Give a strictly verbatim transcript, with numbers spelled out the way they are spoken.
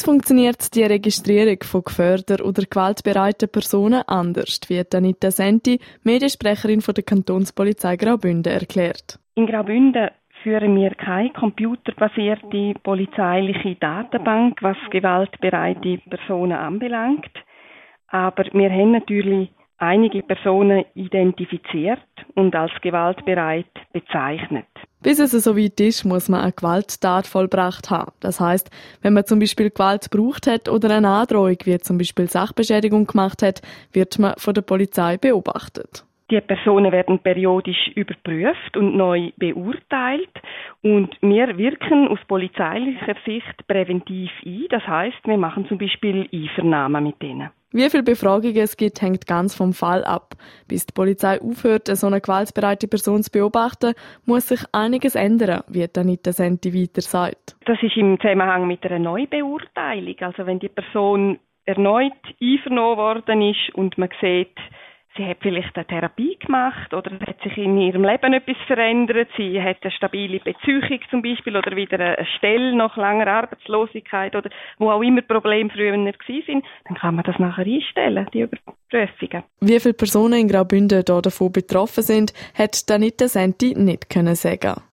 funktioniert die Registrierung von gefährder oder gewaltbereiten Personen anders, wie Anita Senti, Mediensprecherin von der Kantonspolizei Graubünden, erklärt. In Graubünden führen wir keine computerbasierte polizeiliche Datenbank, was gewaltbereite Personen anbelangt. Aber wir haben natürlich einige Personen identifiziert und als gewaltbereit bezeichnet. Bis es so weit ist, muss man eine Gewalttat vollbracht haben. Das heisst, wenn man zum Beispiel Gewalt gebraucht hat oder eine Androhung, wie zum Beispiel Sachbeschädigung gemacht hat, wird man von der Polizei beobachtet. Die Personen werden periodisch überprüft und neu beurteilt und wir wirken aus polizeilicher Sicht präventiv ein. Das heisst, wir machen zum Beispiel Einvernahmen mit denen. Wie viele Befragungen es gibt, hängt ganz vom Fall ab. Bis die Polizei aufhört, so eine gewaltbereite Person zu beobachten, muss sich einiges ändern, wie Anita Senti weiter sagt. Das ist im Zusammenhang mit einer Neubeurteilung. Also wenn die Person erneut einvernommen worden ist und man sieht, sie hat vielleicht eine Therapie gemacht oder es hat sich in ihrem Leben etwas verändert. Sie hat eine stabile Beziehung zum Beispiel oder wieder eine Stelle nach langer Arbeitslosigkeit oder wo auch immer Probleme früher nicht waren. Dann kann man das nachher einstellen, die Überprüfungen. Wie viele Personen in Graubünden davon betroffen sind, hat Anita Senti nicht können sagen.